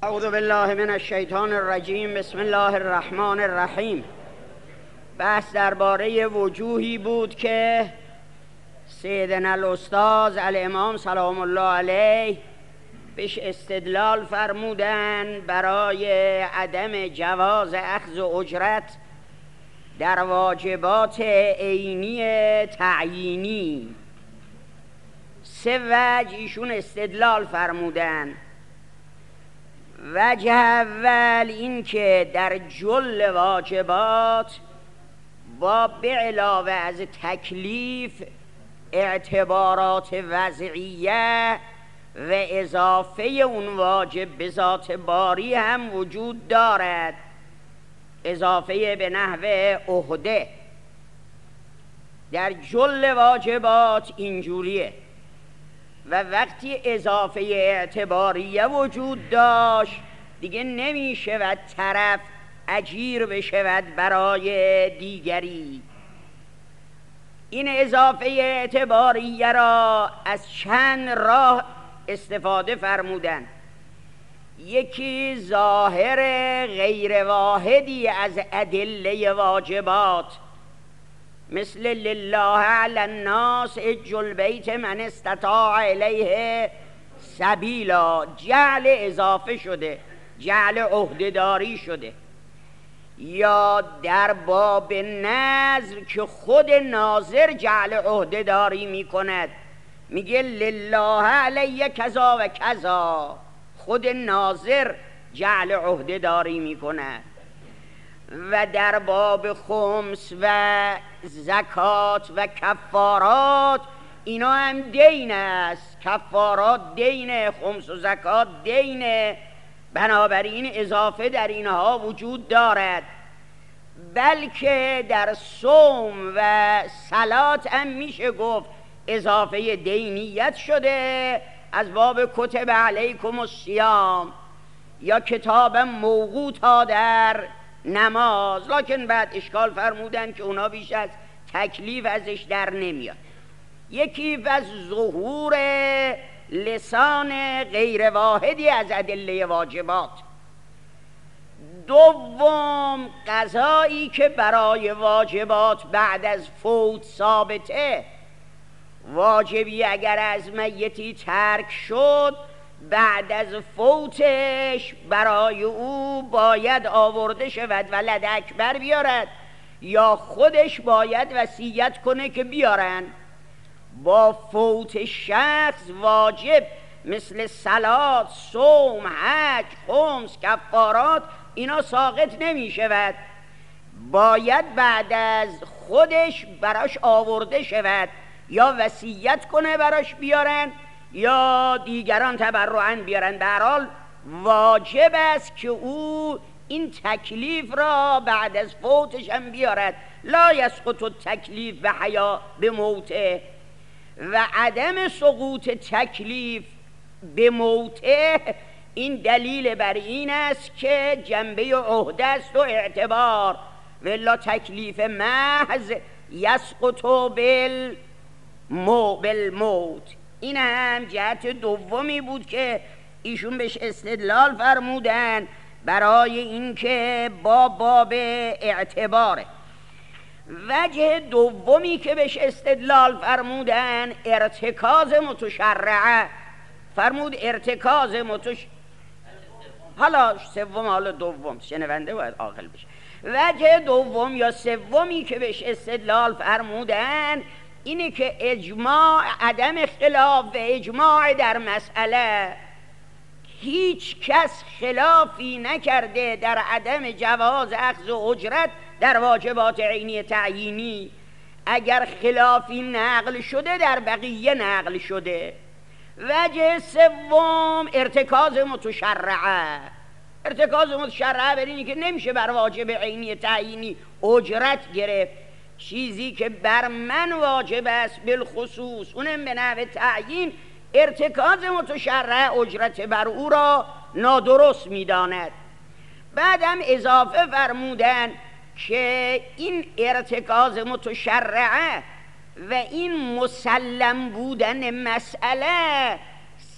اعوذ بالله من الشیطان الرجیم. بسم الله الرحمن الرحیم. بحث درباره وجوهی بود که سیدنا الاستاذ الامام سلام الله علیه بهش استدلال فرمودن برای عدم جواز اخذ اجرت در واجبات عینی تعیینی. سه وجه ایشون استدلال فرمودن. وجه اول این که در جل واجبات با به علاوه از تکلیف اعتبارات وضعیه و اضافه اون واجب به ذات باری هم وجود دارد، اضافه به نحو عهده. در جل واجبات اینجوریه و وقتی اضافه اعتباریه وجود داشت دیگه نمی شود طرف اجیر بشود برای دیگری. این اضافه اعتباریه را از چند راه استفاده فرمودن. یکی ظاهر غیر واحدی از ادله واجبات، مثل لله علی الناس حج البیت من استطاع الیه سبیلا، جعل اضافه شده، جعل عهده‌داری شده. یا در باب نذر که خود ناظر جعل عهده‌داری می کند، میگه لله علی کذا و کذا، خود ناظر جعل عهده‌داری می کند. و در باب خمس و زکات و کفارات اینا هم دین است، کفارات دین، خمس و زکات دین، بنابراین اضافه در اینها وجود دارد. بلکه در صوم و صلات هم میشه گفت اضافه دینیت شده از باب کتب علیکم الصیام، یا کتاب موقوتا در نماز. لکن بعد اشکال فرمودن که اونا بیش از تکلیف ازش در نمیاد. یکی از ظهور لسان غیر واحدی از ادله واجبات. دوم قضایی که برای واجبات بعد از فوت ثابته. واجبی اگر از میتی ترک شد بعد از فوتش برای او باید آورده شود ولد اکبر بیارد، یا خودش باید وصیت کنه که بیارن. با فوت شخص واجب مثل صلات، صوم، حج، خمس، کفارات اینا ساقط نمی شود، باید بعد از خودش براش آورده شود، یا وصیت کنه براش بیارن یا دیگران تبرعاً بیارن. به هر حال واجب است که او این تکلیف را بعد از فوتش هم بیارد. لا یسقط التکلیف به حیا به موته. و عدم سقوط تکلیف به موته این دلیل بر این است که جنبه عهده است و اعتبار، ولا تکلیف محض یسقط بالموت. این هم جهت دومی بود که ایشون بهش استدلال فرمودن برای اینکه با باب اعتباره. وجه دومی که بهش استدلال فرمودن ارتکاز متشرعه. فرمود ارتکاز حالا سوم، حالا دوم، شنونده باید عاقل بشه. وجه دوم یا سومی که بهش استدلال فرمودن اینه که اجماع، عدم اختلاف و اجماع در مسئله، هیچ کس خلافی نکرده در عدم جواز اخذ اجرت در واجبات عینی تعیینی. اگر خلافی نقل شده در بقیه نقل شده. وجه سوم ارتکاز متشرعه. ارتکاز متشرعه بر اینی که نمیشه بر واجب عینی تعیینی اجرت گرفت. چیزی که بر من واجب است بالخصوص اونم به نحو تعیین، ارتکاز متشرع اجرت بر او را نادرست میداند. بعدم اضافه فرمودن که این ارتکاز متشرعه و این مسلم بودن مسئله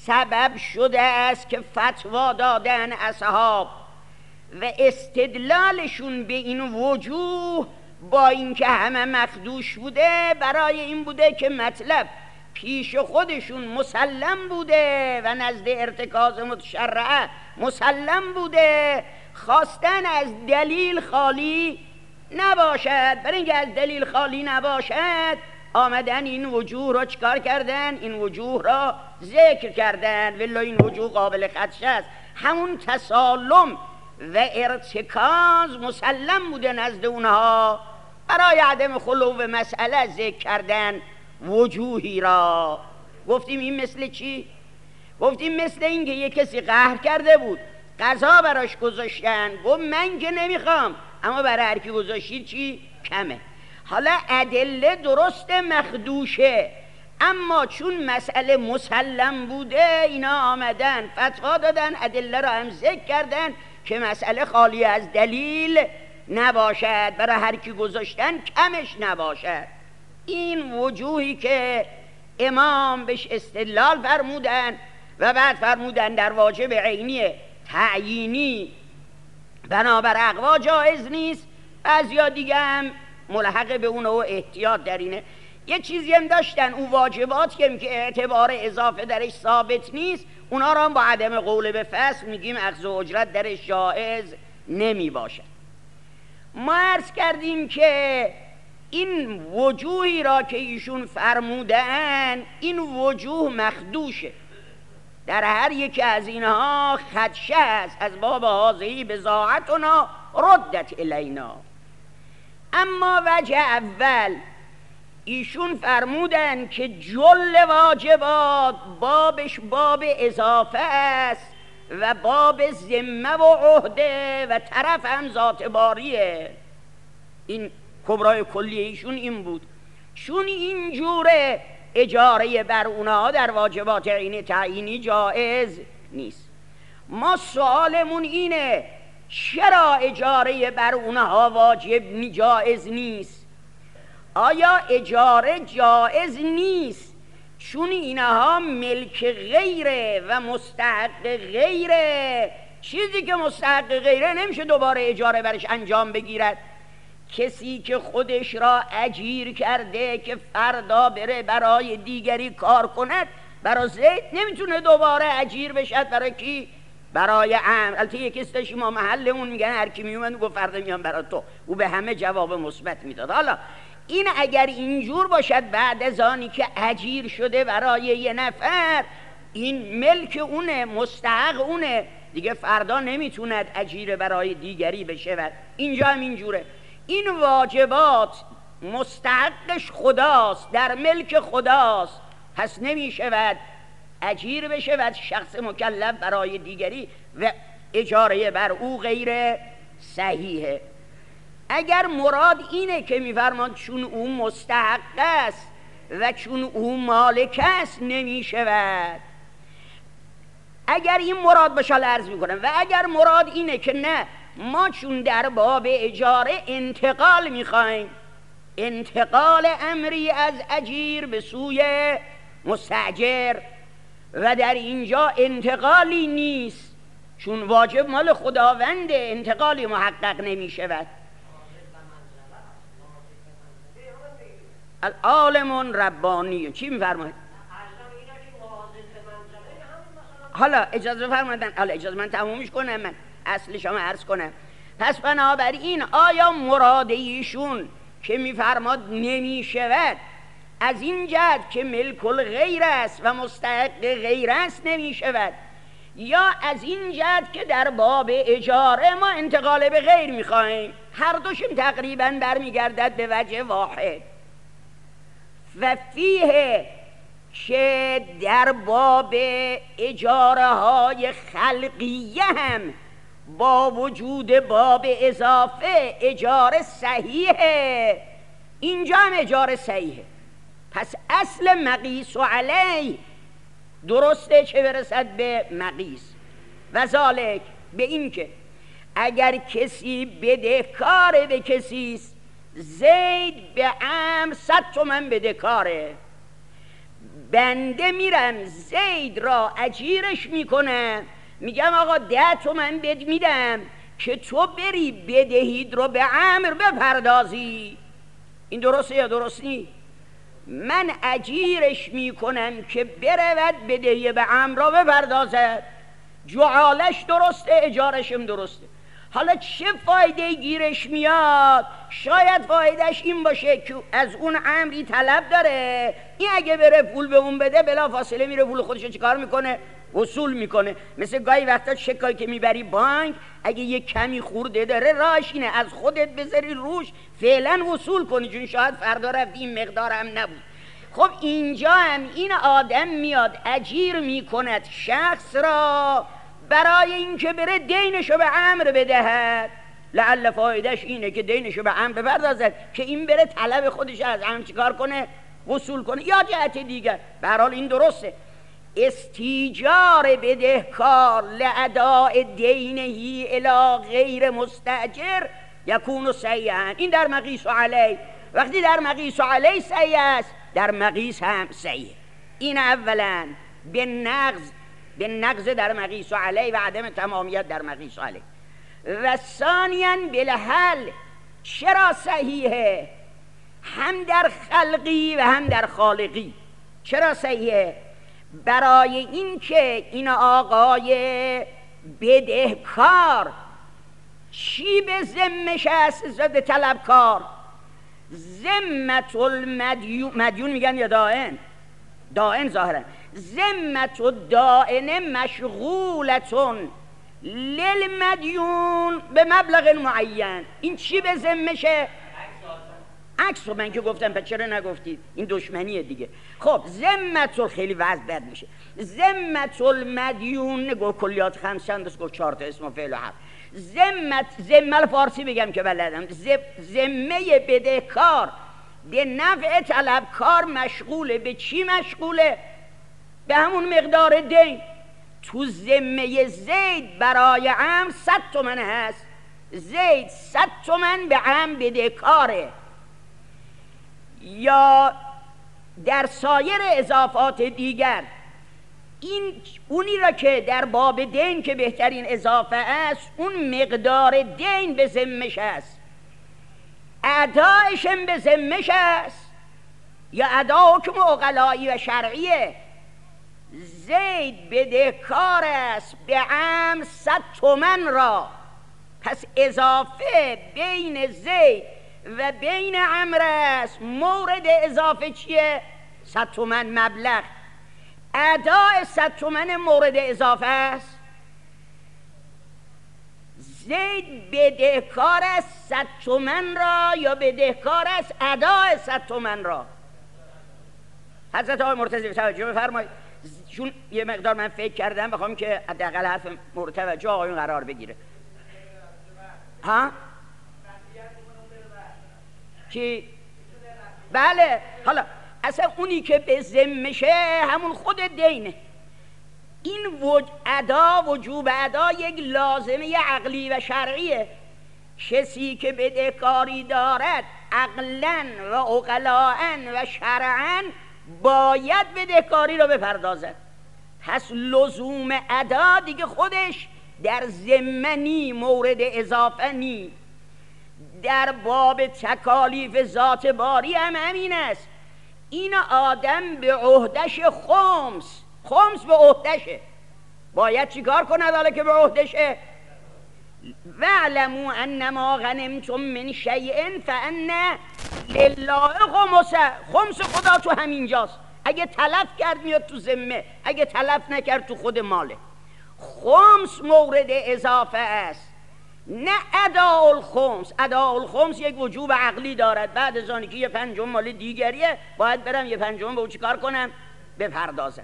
سبب شده است که فتوا دادن اصحاب و استدلالشون به این وجوه با اینکه همه مخدوش بوده برای این بوده که مطلب پیش خودشون مسلم بوده و نزد ارتکاز متشرعه مسلم بوده، خواستن از دلیل خالی نباشد. برای اینکه از دلیل خالی نباشد آمدن این وجوه را چکار کردن؟ این وجوه را ذکر کردن. ولی این وجوه قابل خدشه است. همون تسالم و ارتکاز مسلم بوده نزد اونها، برای عدم خلو و مسئله ذکر کردن وجوهی را. گفتیم این مثل چی؟ گفتیم مثل این که یک کسی قهر کرده بود، غذا براش گذاشتن، گفت من که نمیخوام، اما برای هر کی گذاشتید چی؟ کمه. حالا ادله درست مخدوشه، اما چون مسئله مسلم بوده اینا آمدن فتوا دادن، ادله را هم ذکر کردن که مسئله خالی از دلیل نباشد، برای هر کی گذاشتن کمش نباشد. این وجوهی که امام بهش استدلال فرمودن و بعد فرمودن در واجب عینی تعیینی بنابر اقوا جایز نیست، بعضیا دیگه هم ملحق به اونه و احتیاط در اینه. یه چیزی هم داشتن، اون واجبات که اعتبار اضافه درش ثابت نیست، اونا را هم با عدم قول به فصل میگیم اخذ اجرت درش جایز نمی باشد. ما عرض کردیم که این وجوهی را که ایشون فرمودن این وجوه مخدوشه، در هر یکی از اینها خدشه است از باب حاضری بضاعتنا ردت الینا. اما وجه اول ایشون فرمودن که جل واجبات بابش باب اضافه است و باب ذمه و عهده و طرف هم ذات باریه. این کبرای کلی ایشون این بود، چون اینجوره اجاره بر اونها در واجبات عین تعیینی جایز نیست. ما سوالمون اینه چرا اجاره بر اونها واجب جایز نیست؟ آیا اجاره جایز نیست چون اینها ملک غیره و مستحق غیره؟ چیزی که مستحق غیره نمیشه دوباره اجاره برش انجام بگیرد. کسی که خودش را اجیر کرده که فردا بره برای دیگری کار کند، برای زید نمیتونه دوباره اجیر بشد. برای کی؟ برای عمر. البته یک استشی ما محل اون میگن هر کی میومد گفت فردا میام برای تو، او به همه جواب مثبت میداد. حالا این اگر اینجور باشد بعد از آنی که اجیر شده برای یه نفر، این ملک اونه، مستحق اونه، دیگه فردا نمیتوند اجیر برای دیگری بشه. اینجا هم اینجوره، این واجبات مستحقش خداست، در ملک خداست، پس نمیشود اجیر بشه شخص مکلف برای دیگری و اجاره بر او غیر صحیحه. اگر مراد اینه که میفرمان چون او مستحق است و چون او مالک است نمیشود، اگر این مراد باشه عرض میکنم، و اگر مراد اینه که نه ما چون در باب اجاره انتقال میخوایم، انتقال امری از اجیر به سوی مستاجر، و در اینجا انتقالی نیست چون واجب مال خداونده، انتقالی محقق نمیشود. العالم ربانی چی میفرماید؟ حالا اجازه فرمودن، حالا اجازه من تمومش کنم، من اصل شما عرض کنم. پس بنابراین آیا مراد ایشون که میفرماد نمیشود از این جهت که ملک الغیر است و مستحق غیر است نمیشود، یا از این جهت که در باب اجاره ما انتقال به غیر میخواهیم؟ هر دوشم تقریبا برمیگردد به وجه واحد. و فیه که در باب اجاره های خلقیه هم با وجود باب اضافه اجاره صحیحه، اینجا هم اجاره صحیحه. پس اصل مقیس و علی درسته چه برسد به مقیس، و ذالک به این که اگر کسی بدهکار به کسیست، زید به عمر 100 تومن بدهکاره، بنده میرم زید را اجیرش میکنم، میگم آقا 10 تومن بد میدم که تو بری بدهید رو به عمرو بپردازی. این درسته یا درست نی؟ من اجیرش میکنم که برود بدهی به عمرو را بپردازد. جعالش درسته، اجارشم درسته. حالا چه فایده گیرش میاد؟ شاید فایدهش این باشه که از اون عمری طلب داره، این اگه بره پول به اون بده بلا فاصله میره پول خودشو چیکار میکنه؟ وصول میکنه. مثل گاهی وقتا چکایی که میبری بانک اگه یه کمی خورده داره راهش اینه از خودت بذاری روش فعلا وصول کنی، چون شاید فردا رفتی این مقدار هم نبود. خب اینجا هم این آدم میاد اجیر میکند شخص را برای اینکه بره دینشو به عمرو بدهد. لعل فایدهش اینه که دینشو به عمرو بپردازد که این بره طلب خودش از عمرو چیکار کنه؟ وصول کنه. یا جهت دیگر به هر حال این درسته. استیجار بدهکار لاداء دینهی الی غیر مستاجر یکون سیئا. این در مقیس علی. وقتی در مقیس علی سیء است، در مقیس هم سیء. این اولا به نقض در مقیس علی و عدم تمامیت در مقیس علی. و ثانیاً بالحل. چرا صحیحه؟ هم در خلقی و هم در خالقی. چرا صحیحه؟ برای این که این آقای بدهکار چی به ذمش است؟ زد طلبکار ذمت المدیون میگن یا دائن ظاهرا. ذمت الدائن مشغولتون للمدیون به مبلغ معین. این چی به ذمشه؟ عکس رو من که گفتم، پس چرا نگفتید؟ این دشمنیه دیگه. خب ذمت خیلی وضع بد میشه. ذمت المدیون نگو کلیات 5 چند گفت 4 تا اسم و فعل و حرف. ذمه فارسی بگم که بلدم. ذمه بدهکار به نفع طلبکار مشغوله. به چی مشغوله؟ به همون مقدار دین. تو ذمه زید برای عمرو 100 تومن هست. زید 100 تومن به عمرو بدهکاره. یا در سایر اضافات دیگر این اونی را که در باب دین که بهترین اضافه است، اون مقدار دین به ذمش است، ادایشم به ذمش است، یا ادا حکم عقلایی و شرعیه. زید بدهکار است به عمرو 100 تومن را، پس اضافه بین زید و بین عمرو است. مورد اضافه چیه؟ 100 تومن مبلغ. اداء 100 تومن مورد اضافه است. زید بدهکار است 100 تومن را یا بدهکار است اداء 100 تومن را؟ حضرت آقای مرتضوی توجه بفرمایید، چون یه مقدار من فکر کردم بخوام که حداقل حرف مورد توجه آقایون قرار بگیره. ها؟ چی؟ بله. حالا اصلا اونی که به ذمشه همون خود دینه. این وجوب ادا یک لازمه عقلی و شرعیه. کسی که بدهکاری دارد عقلاً و عقلاً و شرعاً باید بدهکاری را بپردازد. پس لزوم ادا دیگه خودش در ذمه نی، مورد اضافه نی. در باب تکالیف ذات باری هم همین است. این آدم به عهدش خمس به عهدشه، باید چیکار کند حالا که به عهدشه؟ واعلموا انما غنمتم من شیء فان لله خمسه. خمس خدا تو همینجاست. اگه تلف کرد میاد تو ذمه، اگه تلف نکرد تو خود ماله. خمس مورد اضافه است، نه اداء الخمس. اداء الخمس یک وجوب عقلی دارد. بعد از آنی که یه پنجم مال دیگریه باید برم یه پنجم به او چیکار کنم؟ بپردازم.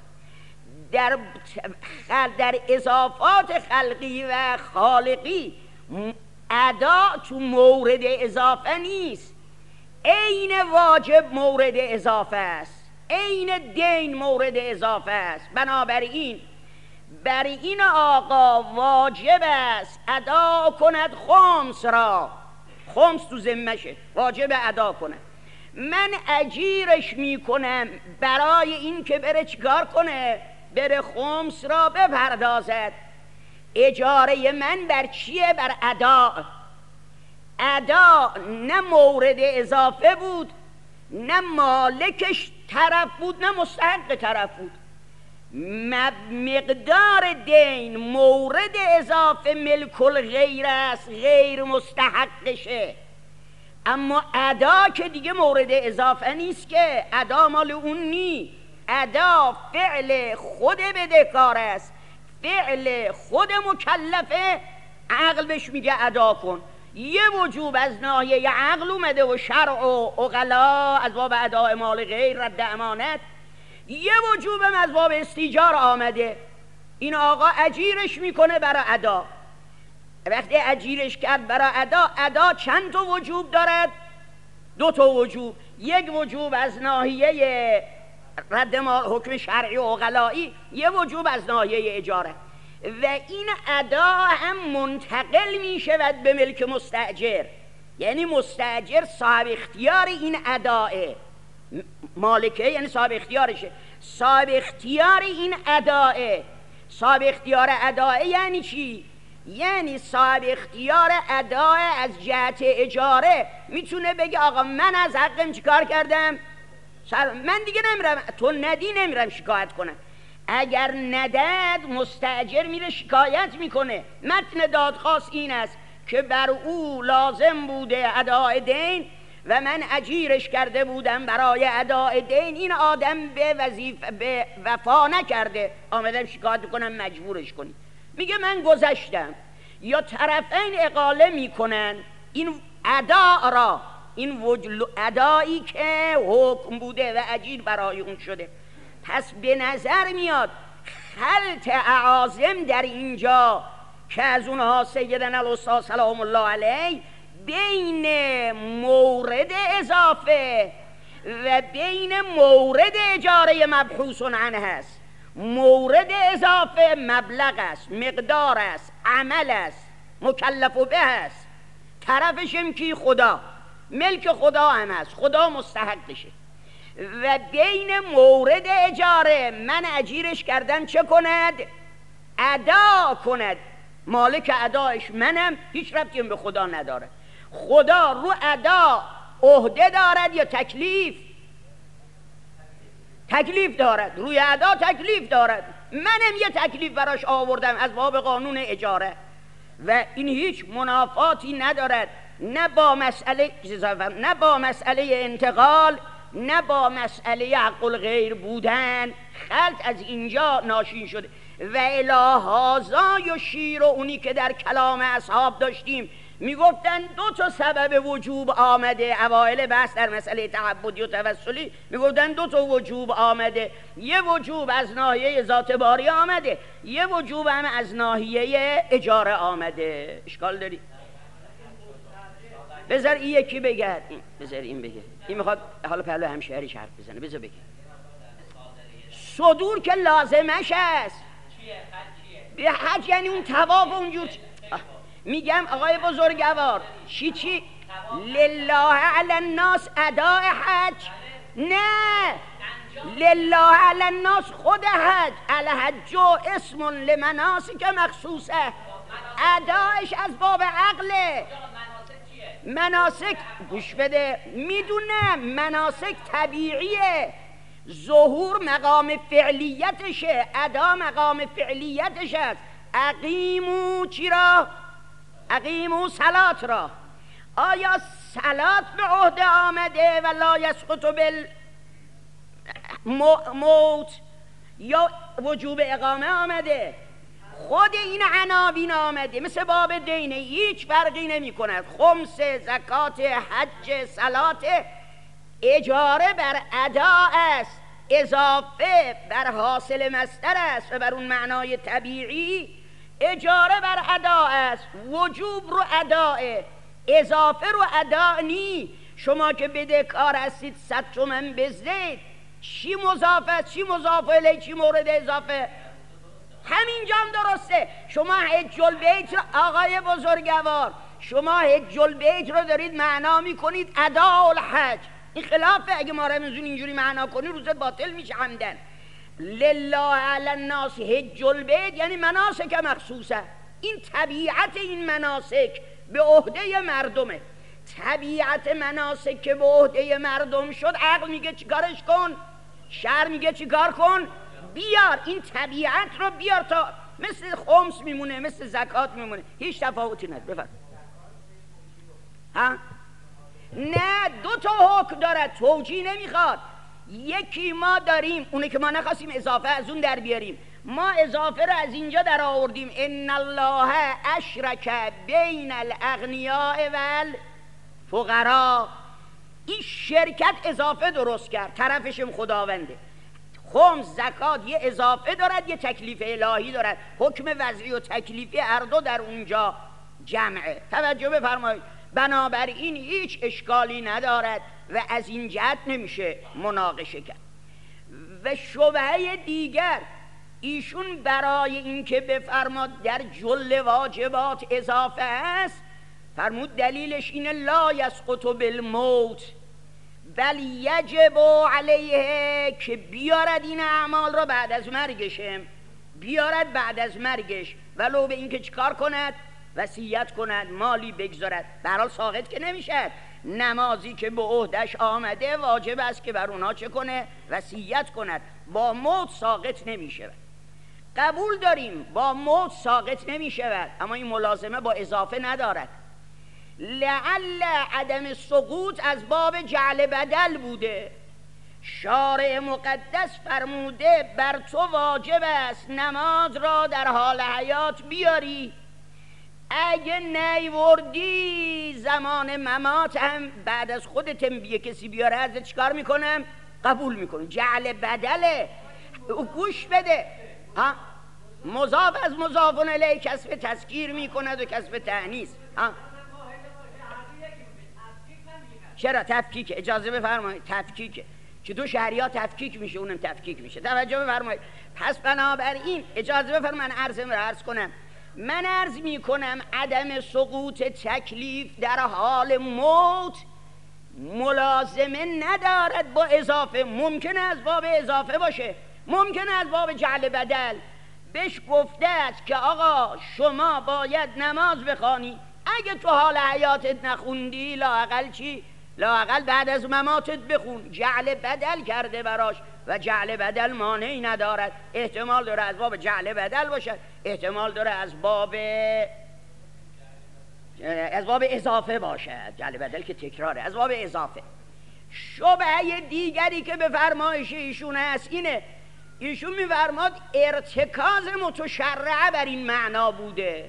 در اضافات خلقی و خالقی ادا تو مورد اضافه نیست. عین واجب مورد اضافه است، عین دین مورد اضافه است. بنابراین بر این آقا واجب است ادا کند خمس را. خمس تو ذمشه، واجب ادا کند. من اجیرش میکنم برای این که بره چیکار کنه؟ بره خمس را بپردازد. اجاره من بر چیه؟ بر ادا. ادا نه مورد اضافه بود، نه مالکش طرف بود، نه مستحق طرف بود. مقدار دین مورد اضافه ملک الغیر است، غیر مستحقشه. اما ادا که دیگه مورد اضافه نیست، که ادا مال اون نی. ادا فعل خود بدهکار است، فعل خود مکلفه. عقل بهش میگه ادا کن. یه وجوب از ناحیه عقل اومده و شرع و عقلا از باب اداء مال غیر، رد امانت. یه وجوبم از باب استیجار آمده. این آقا اجیرش میکنه برای ادا. وقتی اجیرش کرد برای ادا، ادا چند تا وجوب دارد؟ 2 تا وجوب. یک وجوب از ناحیه رد مال حکم شرعی و عقلایی، یه وجوب از ناحیه اجاره. و این ادا هم منتقل می شود به ملک مستاجر، یعنی مستاجر صاحب اختیار این اداه، مالکه یعنی صاحب اختیارشه، صاحب اختیار این اداه. صاحب اختیار اداه یعنی چی؟ یعنی صاحب اختیار اداه از جهت اجاره میتونه بگه آقا من از حقم چیکار کردم؟ من دیگه نمیرم، تو ندی نمیرم شکایت کنم. اگر نداد مستاجر میره شکایت میکنه. متن دادخواست این است که بر او لازم بوده اداء دین و من اجیرش کرده بودم برای اداء دین. این آدم به وفا نکرده، آمدم شکایت کنم مجبورش کنی. میگه من گذشتم. یا طرفین اقاله میکنن این ادا را، این ادایی که حکم بوده و اجیر برای اون شده. پس به نظر میاد خلط اعاظم در اینجا که از اونها سیدنا الاستاذ سلام الله علیه بین مورد اضافه و بین مورد اجاره مبحوث عنه هست. مورد اضافه مبلغ است، مقدار است، عمل است، مکلف به است. طرفشم کی؟ خدا، ملک خدا هم هست، خدا مستحقشه. و بین مورد اجاره من اجیرش کردم چه کند؟ ادا کند. مالک ادایش منم، هیچ ربطی به خدا نداره. خدا رو ادا عهده دارد یا تکلیف؟ تکلیف دارد. روی ادا تکلیف دارد. منم یه تکلیف براش آوردم از باب قانون اجاره و این هیچ منافاتی ندارد، نه با مسئله انتقال، نه با مسئله حق الغیر بودن. خلط از اینجا ناشین شده. و الهازا یا شیر و اونی که در کلام اصحاب داشتیم میگفتن 2 تا سبب وجوب آمده. اوائل بحث در مسئله تعبدی و توسلی میگفتن 2 تا وجوب آمده. یه وجوب از ناحیه ذات باری آمده، یه وجوب هم از ناحیه اجاره آمده. اشکال داری؟ بذار این یکی بگه، بذار این بگه. این میخواد حالا پهلو همشهریش حرف بزنه. بذار بگه. صدور که لازمش است. به حج یعنی اون طواف اونجور. میگم آقای بزرگوار چی لله علی الناس اداء حج؟ نه، لله علی الناس خود حج. الحج اسم لمناسک مخصوصه. ادایش از باب عقله. مناسک گوش بده، میدونم مناسک طبیعیه. ظهور مقام فعلیتشه، ادا مقام فعلیتش است. اقیمو چی را؟ اقیمو صلات را. آیا صلات به عهده آمده و لا یسقط بالموت یا وجوب اقامه آمده؟ خود این عناوین آمده مثل باب دینه، هیچ فرقی نمی کند. خمس، زکات، حج، صلات اجاره بر ادا است، اضافه بر حاصل مصدر است و بر اون معنای طبیعی اجاره بر ادا است. وجوب رو اداه، اضافه رو ادا نی. شما که بدهکار هستید 100 تومن بزدید، چی مضافه، چی مضافه الیه، چی مورد اضافه؟ همینجا هم درسته. شما حج البیت رو آقای بزرگوار، شما حج البیت رو دارید معنا میکنید ادا الحج. این خلافه. اگه ما رمزون اینجوری معنا کنی روزت باطل میشه عمدن. لله علی الناس حج البیت یعنی مناسک مخصوصه. این طبیعت این مناسک به عهده مردمه. طبیعت مناسک که به عهده مردم شد، عقل میگه چیکارش کن، شرع میگه چیکار کن، بیار این طبیعت رو بیار، تا مثل خمس میمونه، مثل زکات میمونه، هیچ تفاوتی نداره. بفرم. ها؟ نه، دو تا حکم دارد، توجیه نمیخواد. یکی ما داریم اونه که ما نخواستیم اضافه از اون در بیاریم، ما اضافه رو از اینجا در آوردیم، ان الله اشرک بین الاغنیاء والفقراء. این شرکت اضافه درست کرد، طرفشم خداونده. خمس زکات یه اضافه دارد، یه تکلیف الهی دارد، حکم وضعی و تکلیفی هر دو در اونجا جمعه. توجه بفرمایید. بنابراین هیچ اشکالی ندارد و از این جهت نمیشه مناقشه کرد. و شبهه دیگر ایشون برای اینکه بفرماد در جل واجبات اضافه است، فرمود دلیلش اینه لا یسقط بالموت بل یجب علیه، که بیارد این اعمال را بعد از مرگشم، بیارد بعد از مرگش، ولو به اینکه چیکار کند، وصیت کند، مالی بگذارد. به هر حال ساقط که نمیشد. نمازی که به عهدش آمده واجب است که بر اونها چه کنه، وصیت کند. با موت ساقط نمیشود. قبول داریم با موت ساقط نمیشود، اما این ملازمه با اضافه ندارد. لعل عدم سقوط از باب جعل بدل بوده. شارع مقدس فرموده بر تو واجب است نماز را در حال حیات بیاری، اگه نیوردی زمان ممات هم بعد از خودت بیه کسی بیاره ازت چیکار میکنم؟ قبول میکنم. جعل بدله. گوش بده، ها، مضاف از مضافون الیه کسب تذکیر میکند و کسب تأنیث. ها، چرا تفکیک؟ اجازه بفرمایید، تفکیک که دو شهریات تفکیک میشه، اونم تفکیک میشه. توجه بفرمایید. پس بنابراین اجازه بفرمایید من عرض کنم. من عرض میکنم عدم سقوط تکلیف در حال موت ملازمه ندارد با اضافه. ممکنه از باب اضافه باشه، ممکنه از باب جعل بدل. بهش گفته است که آقا شما باید نماز بخوانی، اگه تو حال حیاتت نخوندی لااقل چی؟ لااقل بعد از مماتت بخون. جعل بدل کرده براش و جعل بدل مانعی ندارد. احتمال داره از باب جعل بدل باشد، احتمال داره از باب اضافه باشد. جعل بدل که تکراره، از باب اضافه. شبهه دیگری که به فرمایش ایشون هست اینه، ایشون میفرماد ارتکاز متشرعه بر این معنا بوده.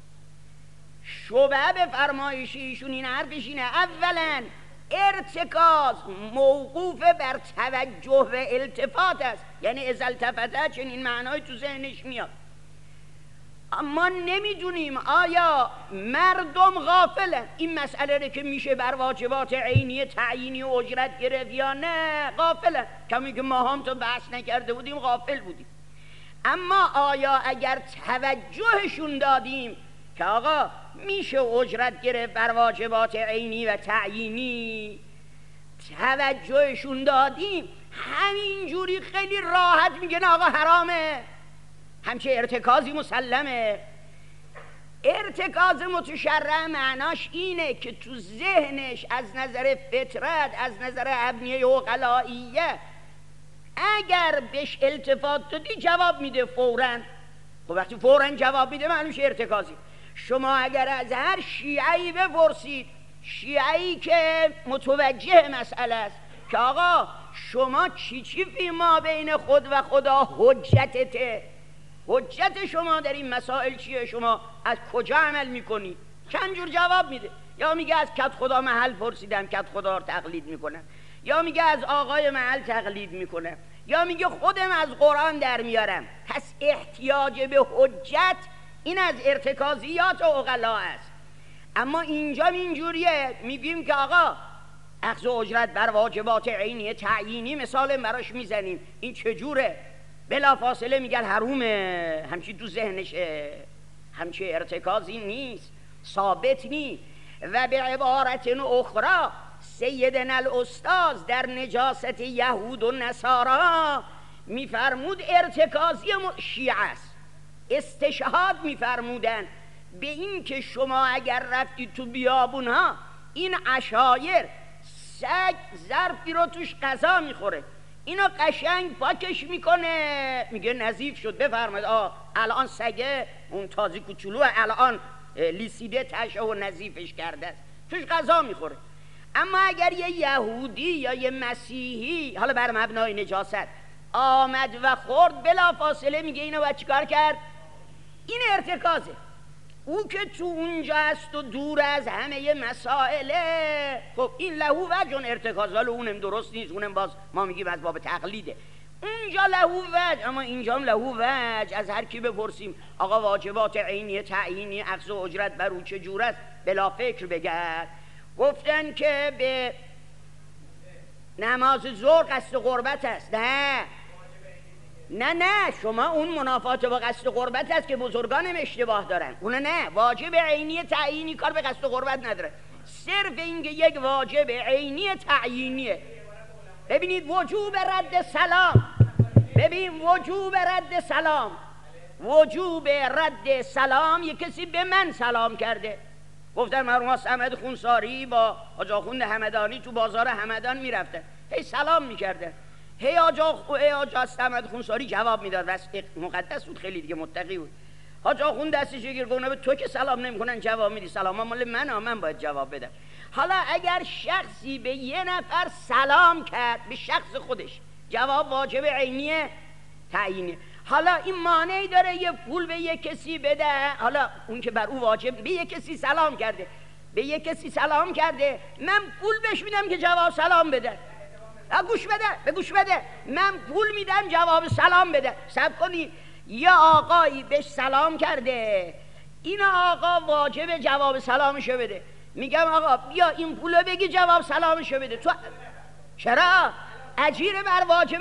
شبهه به فرمایش ایشون این حرفش اینه، اولا ارتکاز موقوف بر توجه و التفات است، یعنی از التفته چنین معنای تو ذهنش میاد. اما نمیدونیم آیا مردم غافلن این مسئله رو که میشه بر واجبات عینی تعیینی و اجرت گرفت یا نه. غافلن، کمی که ما هم تو بحث نکرده بودیم غافل بودیم. اما آیا اگر توجهشون دادیم که آقا میشه اجرت گرفت بر واجبات عینی و تعیینی، توجهشون دادیم، همینجوری خیلی راحت میگن آقا حرامه، همچه ارتکازی مسلمه. ارتکاز متشرع معناش اینه که تو ذهنش از نظر فطرت، از نظر ابنیه عقلائیه، اگر بهش التفات دادی جواب میده فوراً. خب وقتی فوراً جواب میده معلوم شه ارتکازی. شما اگر از هر شیعه‌ای بپرسید، شیعه‌ای که متوجه مسئله است که آقا شما چی فی ما بین خود و خدا حجتته، حجت شما در این مسائل چیه، شما از کجا عمل میکنید، چند جور جواب میده. یا میگه از کت خدا محل پرسیدم کت خدا رو تقلید میکنم، یا میگه از آقای محل تقلید میکنم، یا میگه خودم از قرآن در میارم. پس احتیاج به حجت این از ارتکازیات عقلا است. اما اینجا اینجوریه، میگیم که آقا اخذ اجرت بر واجبات عینی تعیینی مثال براش میزنیم، این چجوره؟ بلا فاصله میگن حرومه، همچی تو ذهنشه، همچی ارتکازی نیست، ثابت نیست. و به عبارت اخرى سیدنا الاستاذ در نجاست یهود و نصارا میفرمود ارتکازی شیعه است. استشهاد میفرمودن به این که شما اگر رفتید تو بیابون ها، این عشایر سگ ظرفی رو توش غذا میخوره، اینا قشنگ پاکش میکنه، میگه نظیف شد، بفرمایید الان سگه اون تازی کوچولو الان لیسیده تشه و نظیفش کرده است، توش غذا میخوره. اما اگر یه یهودی یا یه مسیحی حالا بر مبنای نجاست آمد و خورد، بلا فاصله میگه اینو باید چیکار کرد؟ این ارتکازه. او که تو اونجا است و دور از همه مسائله، خب این لهو وجه ارتکاز، ولی اونم درست نیست، اونم باز ما میگیم از باب تقلیده. اونجا لهو وجه، اما اینجا هم لهو وجه. از هر کی بپرسیم آقا واجبات عینی تعیینی اخذ و اجرت بر او چه جور است، بلا فکر بگرد. گفتن که به نماز ظهر قصد قربت است. نه شما اون منافات با قصد قربت است که بزرگانم اشتباه دارن، اون نه. واجب عینی تعیینی کار به قصد قربت نداره، صرف اینکه یک واجب عینی تعیینیه. ببینید وجوب رد سلام، ببین وجوب رد سلام یک کسی به من سلام کرده. گفتن مرحوم احمد خونساری با حاج آخوند همدانی تو بازار همدان میرفتن، هی سلام میکرده، هی حاج احمد خونساری جواب میداد، بس مقدس بود خیلی دیگه، متقی بود. حاج آخوند دستش گیر گفت به تو که سلام نمیکنن جواب میدی، سلام مال من باید جواب بدم. حالا اگر شخصی به یه نفر سلام کرد، به شخص خودش، جواب واجب عینیه تعیینیه. حالا این مانعی داره یه پول به یه کسی بده، حالا اون که بر او واجب، به یه کسی سلام کرده، من پول بهش میدم که جواب سلام بده. گوش بده، من پول میدم جواب سلام بده. صبر کنی، یا آقایی بهش سلام کرده، این آقا واجب جواب سلامشو بده، میگم آقا بیا این پولو بگی جواب سلامشو بده. تو چرا؟ اجیر بر واجب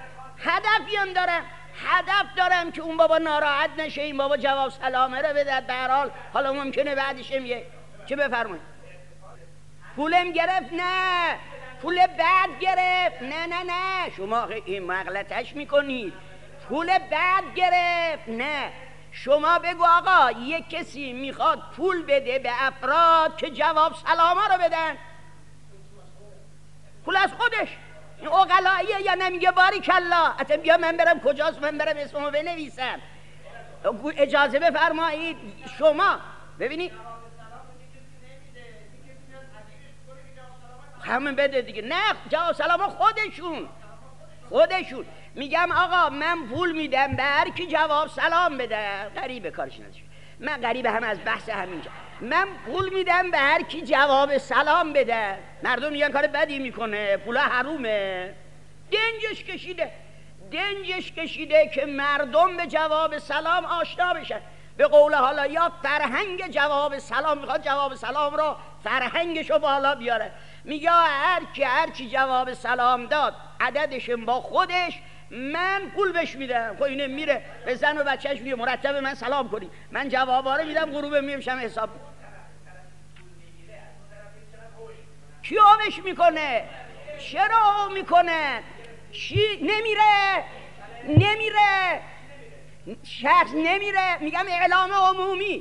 هدف دارم که اون بابا ناراحت نشه، این بابا جواب سلامه رو بده. به هر حال حالا ممکنه بعدش میگه چه بفرمایید پولم گرفت، نه پول بعد گرفت، نه شما این مغلطش میکنید. پول بعد گرفت، نه شما بگو آقا یک کسی میخواد پول بده به افراد که جواب سلاما رو بدن، پول از خودش، این عقلاییه یا نمیگه باریکالله؟ حتی بیا من برم کجاست، من برم اسمو بنویسم. اجازه بفرمایید شما ببینید همین بده دیگه. نه جواب سلام خودشون میگم آقا من پول میدم به هر کی جواب سلام بده. غریبه کارش نداشت، من غریبه هم از بحث همینجا، من پول میدم به هر کی جواب سلام بده. مردم میگن کار بدی میکنه، پولا حرومه. دنجش کشیده که مردم به جواب سلام آشنا بشن. به قول حالا یا فرهنگ جواب سلام، میخواد جواب سلام رو فرهنگشو بالا بیاره. میگه هر کی جواب سلام داد عددش با خودش، من پول بهش میدم. خب اینه میره به زن و بچهش میگه مرتب من سلام کنی، من جوابا رو میدم، غروب میشم حساب. کی آبش میکنه؟ چرا آب میکنه؟ چی نمیره شخص نمیره. میگم اعلام عمومی.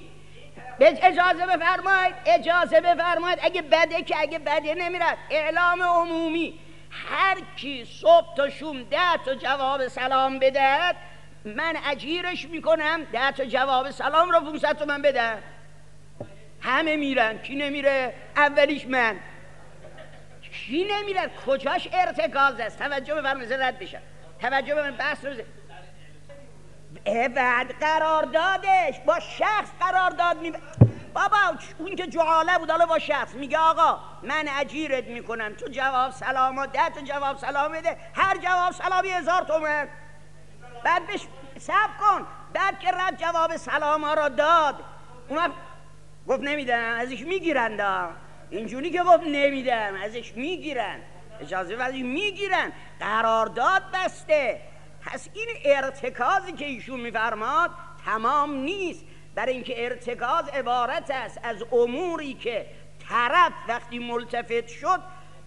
اجازه بفرمایید اگه بده نمیرد. اعلام عمومی، هر کی صبح تا شوم 10 تا جواب سلام بده، من اجیرش میکنم 10 تا جواب سلام رو 500 تومن بده. همه میرن، کی نمیره؟ اولیش من. کی نمیره؟ کجاش ارتکاز است؟ توجه بفرمایید رد بشم. توجه به من بحث رو بعد قراردادش با شخص قرارداد بابا اون که جعاله بود، حالا با شخص میگه آقا من اجیرت میکنم، تو جواب سلام 10 تا جواب سلام بده، هر جواب سلامی 1000 تومن. بعد بهش صبر کن، بعد که رد جواب سلام ها را داد، اون گفت نمیدم، ازش میگیرن. اینجوری که گفت نمیدم ازش میگیرن، اجازه ازش میگیرن، قرارداد بسته. پس این ارتکازی که ایشون میفرماد تمام نیست، برای اینکه ارتکاز عبارت است از اموری که طرف وقتی ملتفت شد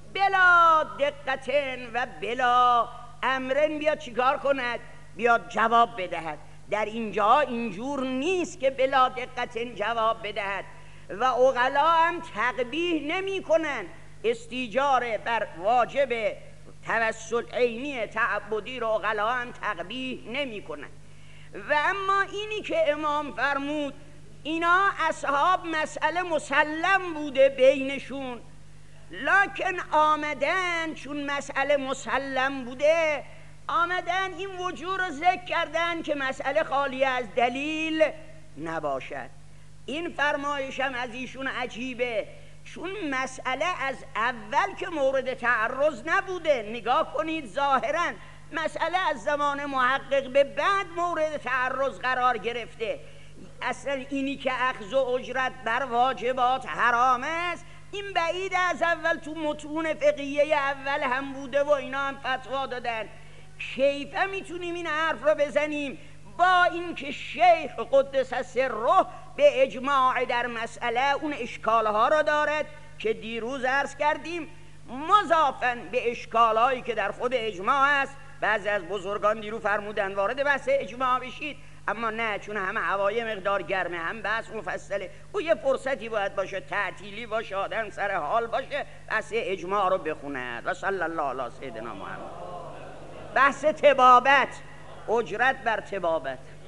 بلا دقتن و بلا امرن بیاد چیکار کند؟ بیاد جواب بدهد. در اینجا اینجور نیست که بلا دقتن جواب بدهد و عقلا هم تقبیح نمی کنن. استیجار بر واجب توسل عینی تعبدی رو عقلا هم تقبیح نمی کنن. و اما اینی که امام فرمود اینا اصحاب مسئله مسلم بوده بینشون، لکن آمدن چون مسئله مسلم بوده آمدن این وجوه رو ذکر کردن که مسئله خالی از دلیل نباشد. این فرمایش هم از ایشون عجیبه، چون مسئله از اول که مورد تعرض نبوده. نگاه کنید ظاهراً مسئله از زمان محقق به بعد مورد تعرض قرار گرفته. اصلا اینی که اخذ و اجرت بر واجبات حرام است این بعید از اول تو متون فقهیه اول هم بوده و اینا هم فتوا دادن. کیفه میتونیم این حرف رو بزنیم با اینکه شیخ قدس سره به اجماع در مسئله اون اشکالها رو دارد که دیروز عرض کردیم، مضافاً به اشکالهایی که در خود اجماع است. بعضی از بزرگان دیرو فرمودن وارد بحث اجماع بشید، اما نه، چون همه هوای مقدار گرمه، هم بحث مفصله، او یه فرصتی باید باشه، تعطیلی باشه، آدم سر حال باشه، بحث اجماع رو بخوند. و صلی الله علی سیدنا محمد. بحث طبابت، اجرت بر طبابت.